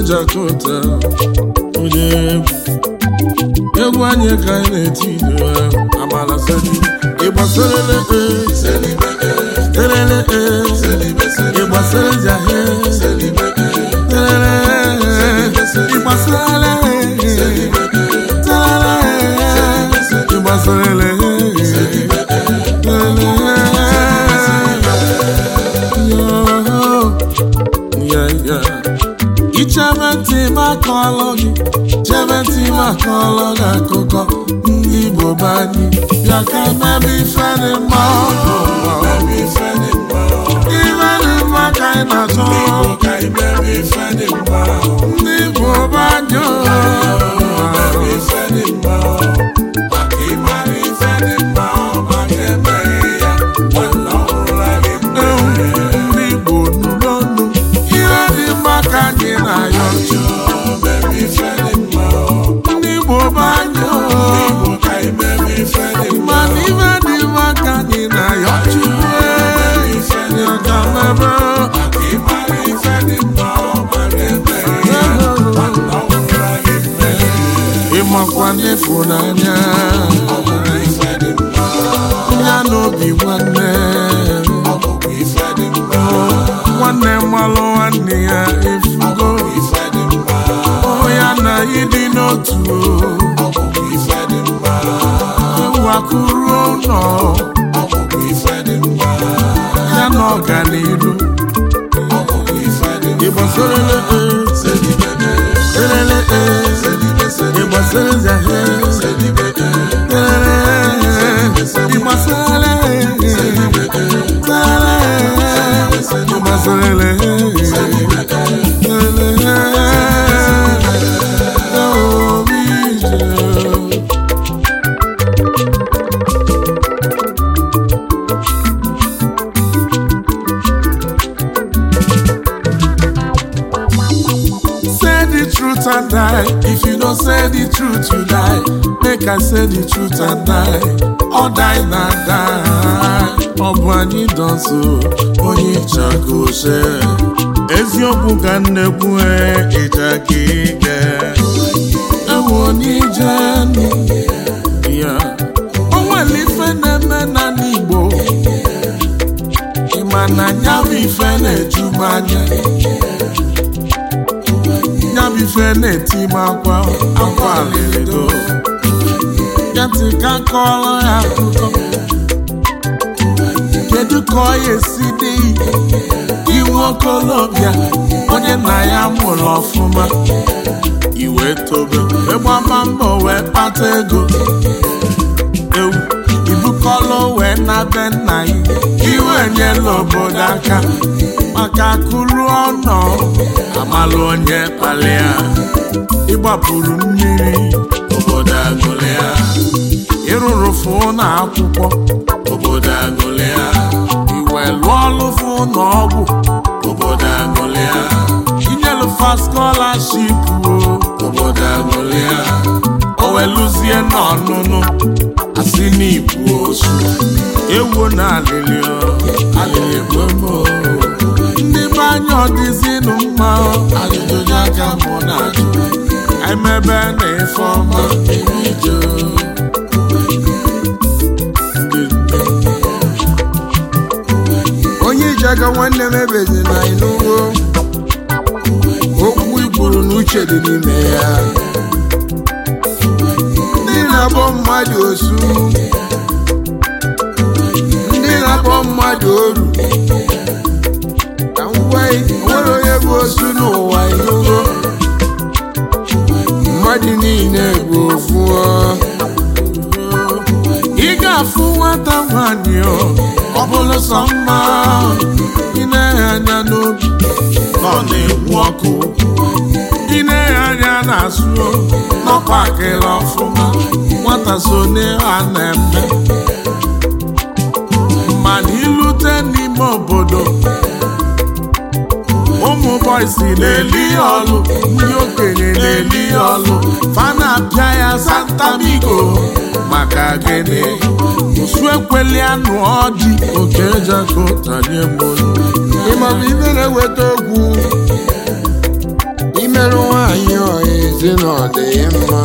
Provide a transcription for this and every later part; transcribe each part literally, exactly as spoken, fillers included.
Jakota onye egwu anyị ka anyị na-eti ido amala seli ịgbasarele selibe terele ịgbasara jahe selibe terele ịgbasarele terele ịgbasarele Ichebenti makọlọgị Chebenti makọlọgị akụkọ ndị Igbo banyị bịa ka mebe ife dị mma ife dị mma ka anyị na-achọ ndị Igbo banyị ife dị mma maka ịmara ife dị mma maka emeghị ya nwanne ọhụrụ anyị ndị Igbo n'ụlọnụ ihe dị mma ka anyị na-ayọ ndị Igbo banyị mana ife dị mma ka anyị na-ayọ Chukwu ya ka mebe ịmakwa n'ịfụnanya ya n'obi nwanne nwanne mmalụ nwanne ya efugo ya na ịdị n'otu ewu akụrụ ụlọ ya na ọganiru ịgbasarele terele ịgbasara zahe terele ịgbasarele ịgbasarele and die. If you don't say the truth, you die. Make I say the truth and die. Or die not die. Obani don't so. Onye chako she. Eziobu kanebu e ejakike. Ewoni jani. Yeah. Onweli fene mena nibo. Imana nyabi fene jumanya. Nyabife na-eti m akwa akwa alịrịdo ya ntị ka kọrọ ya akụkọ kedu ka ọ ga-esi dị iwu okolobịa onye nna ya mụrụ ọfụma iwe tobe ịgbama mbọ wee kpata ego ewu ibukọlụ wee na be nna ya iwe nyela obodo aka maka akụrụ ọnọ amalụ onye kpalịa ịgbapụrụ mmiri obodo agụlịa ịrụrụ fụ na akwụkwọ obodo agụlịa iwe lụọ ọlụ fụ na ọgwụ obodo agụlịa inyelu fa scholarship obodo agụlịa oweluzie n'ọnụnụ asị n'ibu osu ewu na alịlịọ alịlị gbogbo ndị banyị ọdịzinụ mma ajụjụ aka mụ na-ajụ emebe na ife ọma emijo onye iji aka nwanne m ebezi na ịnụgo okwu ikwuru n'uche dị n'ime ya ndị na-akpọ mmadụ osu ndị na-akpọ mmadụ oru nwere onye bụ osu n'ụwa ịnụgo mmadụ niile bụ ofu ị ga-afụ nwata nwanyị ọ bụrụ sọ mma ị na-enye anya n'obi ọ na-ekwu ọkụ ị na-enye anya n'azụ n'ọkwa akịrị ọfụma nwata so n'ihe a na-eme mana ilute n'ime obodo ụmụ bọysi na-eli ọlụ ndị okenye na-eli ọlụ fa na-apịa ya santamigo maka gịnị osu ekweli anụ ọdị oke Jakota nye mbolu ịmabụ ibe na-eweta okwu imerụ nwaanyị ọha ezi na ọ dị mma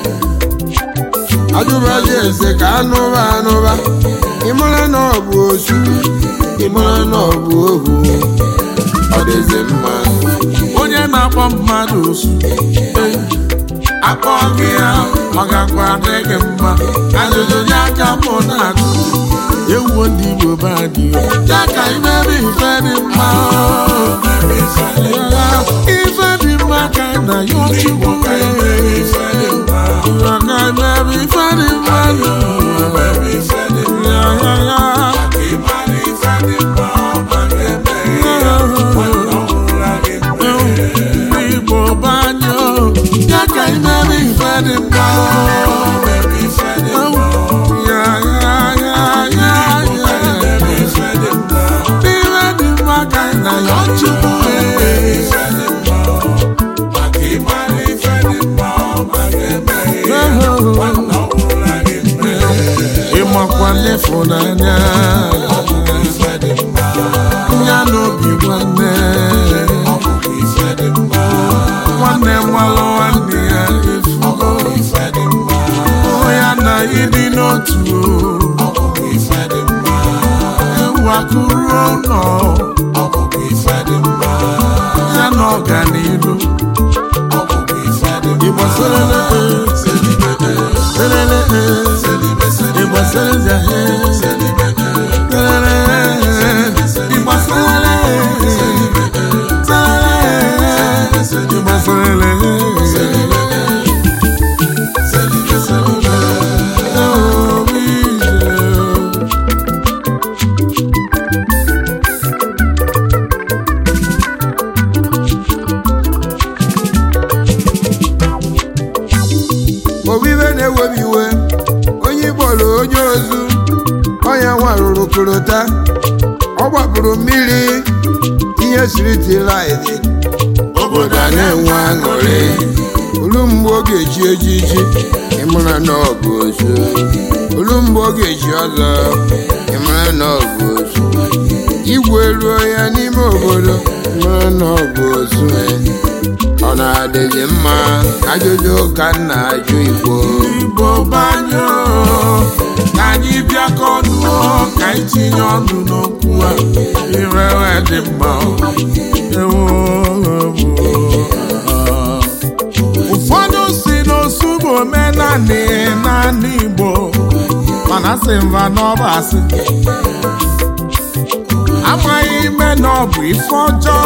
ajụbazi eze ka anụba anụba ịmara na ọ bụ osu ịmara na ọ bụ ohu ọ dịzi mma onye na-akpọ mmadụ osu akpọ gị ya ọ gakwa dị gị mma ajụjụ ya aka mụ na-ajụ ewu ndị Igbo be anyị ya ka imebe ife dị mma ife dị mma ka na ya Chukwu ya ka imebe ife dị mma Igbo be anyị ya ka imebe ife dị mma ịmakwa n'ịfụnanya ya n'obi nwanne nwanne nwalụ nwanne ya efugo ya na ịdị n'otu ewu akụrụ ụlọ ya na ọganihu Igbo selele selele Igbo selele Igbo selele Igbo selele obibe na-ewebi iwe onye ịkpọrọ onye ozu ọnya nwarụrụ korota ọ gbapụrụ mmiri ihe siri tilaidi obodo a na-enwe aṅụrị olu mgbe ọ ga-eji ejiji ịmara na ọ bụ ozu olu mgbe ọ ga-eji ọzọ ịmara na ọ bụ ozu igwe ruo ya n'ime obodo ịmara na ọ bụ ozu ọ na-adịghị mma ajụjụ ka m na-ajụ Igbo Igbo banyo ka anyị bịakọ ọnụ ka anyị tinye ọnụ n'okwu a irewe dị mma ụfọdụ si n'osu bụ omenanị naanị Igbo mana sị mba n'ọba asị amaghị ime na ọ bụ ife ọjọọ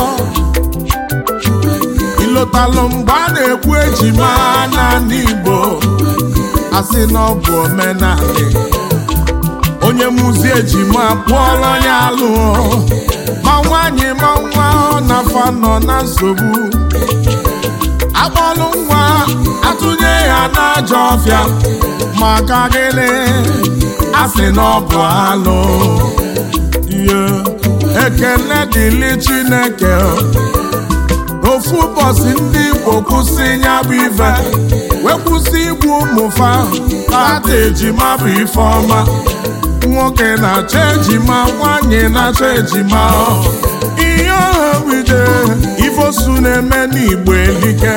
ịlọtalụ mgbe a na-ekwu ejima naanị Igbo asị na ọ bụ omenanị onye mụzi ejima kpụọrọ ya alụ ma nwaanyị ma nwa ọ na-afa nọ na nsogbu akpọlụ nwa atụnye ya n'ajọ ọfịa maka gịnị asị na ọ bụ alụ ihe ekele dịlị Chineke ofu ụbọchị ndị Igbo kwụsị ya bụ ife wee kwụsị igbu ụmụfa tata ejima bụ ife ọma nwoke na-achọ ejima nwanyị na-achọ ejima ihe ọha wide ife osu na-eme n'Igbo elike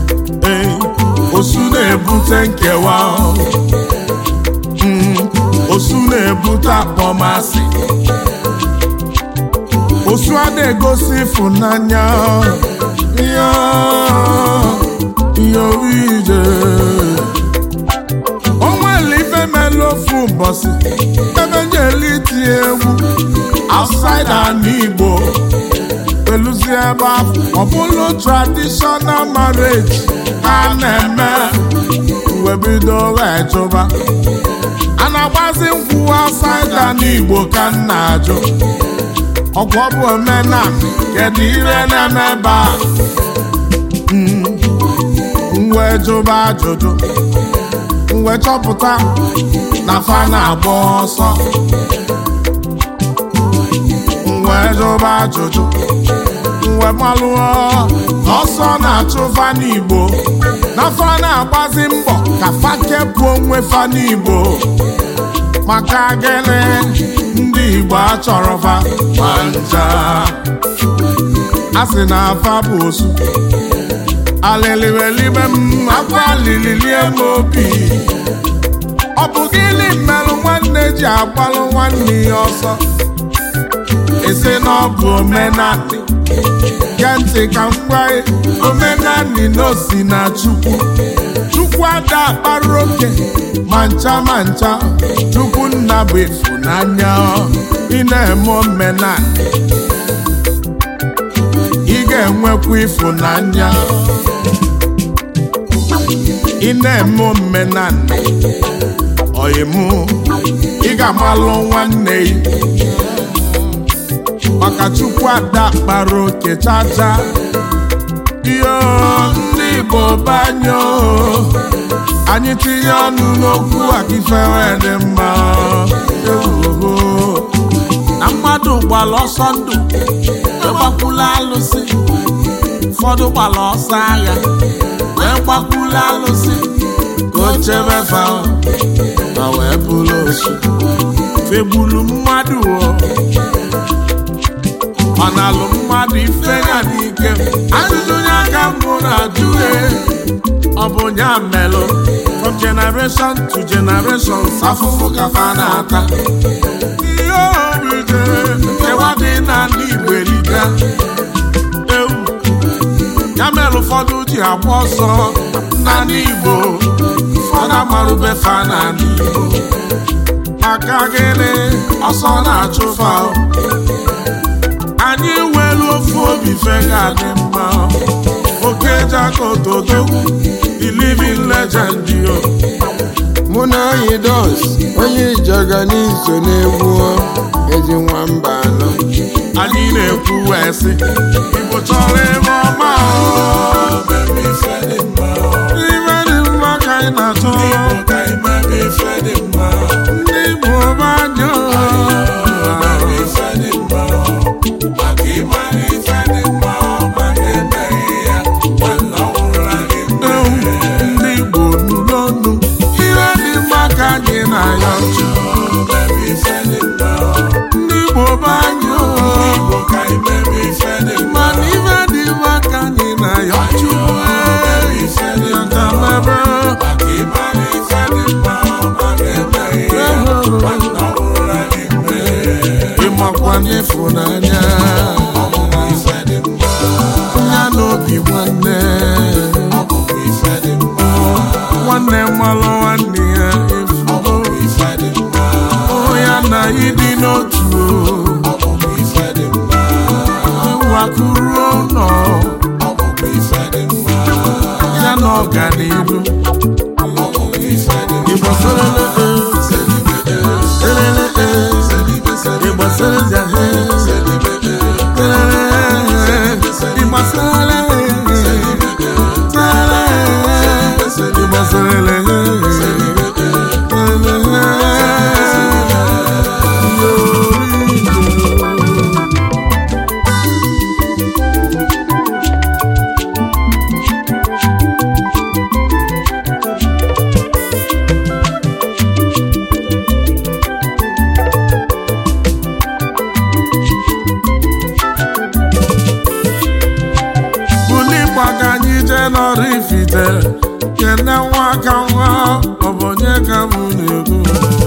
osu na-ebute nkewa osu na-ebute akpọmasị osu a na-egosi ịfụnanya ihe ihe ije o nwere ife mere ofu ụbọchị ebe njeli tie egwu outside n'Igbo eluzi ebe ahụ ọ bụrụ traditional marriage ha na-eme wee bido wee jụba a na-agbazi nkwụ outside n'Igbo ka m na-ajụ ọgwụ ọ bụ omenala kedu ire na-eme ebe a mwe jụba ajụjụ mwe chọpụta na fa na-agba ọsọ mwe jụba ajụjụ mwe malụọ ọsọ na-achụ fa n'Igbo na fa na-agbazi mbọ ka fa kepụ onwe fa n'Igbo maka gịnị ndị Igbo achọrọ fa ma ncha a sị na afa bụ osu alịlịwelime m akwa alịlịlie m obi. Ọ bụ gịnị merụ nwanne ji agbalụ nwanne ya ọsọ? Ese na ọ bụ omenanị. Gee ntị ka m gwa gị, omenanị na o si na Chukwu. Chukwu ada akpara oke ma ncha ma ncha. Chukwu nna bụ ịfụnanya. Ị na-eme omenanị, ị ga-enwekwa ịfụnanya. Ị na-eme omenanị, ọyịmụ ị ga-amalụ nwanne gị. Maka Chukwu ada kpara oke chacha. Yo ndị Igbo banyo, anyị tinye ọnụ n'okwu akifere dị mma. Na mmadụ gbara ọsọ ndụ gbakwula alụsị, ụfọdụ gbara ọsọ agha wee gbakwula alụsị ka o chebe fa ma wee bụrụ osu. Fegburu mmadụ ọ na-alụ mmadụ ife ya n'ike. Ajụjụ onye aka mbụ na-ajụ ọ bụ nya melụ. From generation to generation afụfụ ka fa na-ata. Ihe obi jere nkewa dị n'ala Igbo eliga. Ewu ya mere ụfọdụ ji agba ọsọ n'ala Igbo, ụfọdụ amarụbe fa n'ala Igbo. Maka gịnị ọsọ na-achụfa? Anyị nwere ofu obi fega dị mma. Oke Jakotodo, the living legend yo. Mụ na anyị dos onye Ijaga n'iso na-egwu ezi nwamba anọ. Anyị na-ekwu wee sị Igbo chọrọ ebe ọma. Ife dị mma ka anyị na-achọ. Ndị Igbo banyo, ndị Igbo n'ụlọnụ ihe dị mma ka anyị na-ayọ. Ndị Igbo banyo, mana ife dị mma ka anyị na-ayọ. Ịmakwa n'ịfụnanya ya n'obi nwanne. Nwanne mmalụ nwanne ya efugo. Ya na ịdị n'otu wakuru ụlọ ya na ọganihu. Igbo serele Igbo serele Igbo serele Igbo serele Ifite kene nwa ka nwa ọ bụ onye ka mụ na-ekwu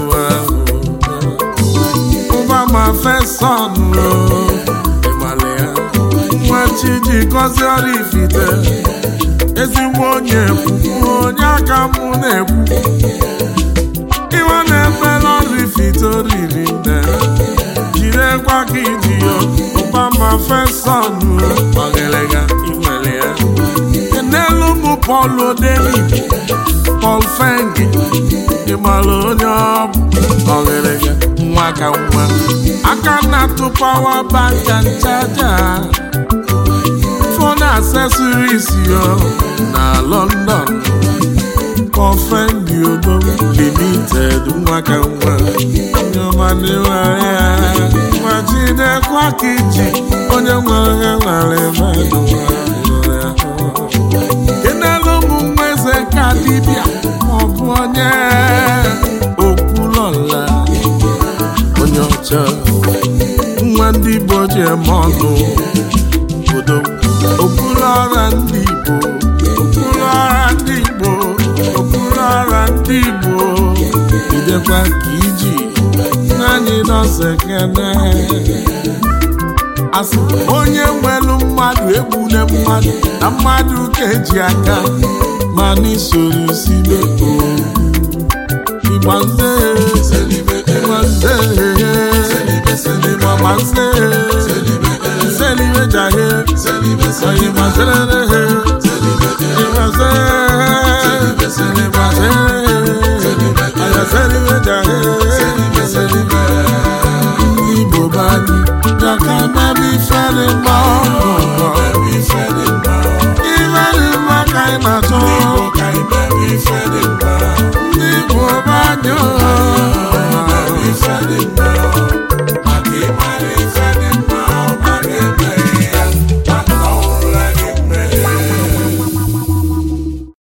ụba ma feson ịmalị ya nwa chi ji gọzie ọrụ Ifite. Ezigbo onye ekwu onye aka mụ na-ekwu iwe na-eme n'ọrụ Ifite oriri nne jirekwa ka iji ya ụba ma feson ọgịlịga inwere ya. N'elu mụ Paul Odeni, Paul Fengi, ịmalụ onye ọ bụ ọgịrịga nwa ka nwa. Aka na-atụ power bank and charger, phone accessories yo na London. Paul Fengi Odo Limited nwa ka nwa. Nyomani nwere ya nwa jidekwa ka iji onye nwere nwere mmadụ nwa. Kenelu mụ nweze ka dibịa maọbụ onye okwulọla onye ọcha. Nwa ndị Igbo ji eme ọnụ obodo okwulọra ndị Igbo ndị Igbo idekwa ka iji naanị nọọsụ ekene asị onye nwelu mmadụ egbule mmadụ na mmadụ ka eji aka ma n'isoro sibe Igbanze Igbanze Igbanze Selibe jahe Igbanze Igbanze Igbanze Selibe jahe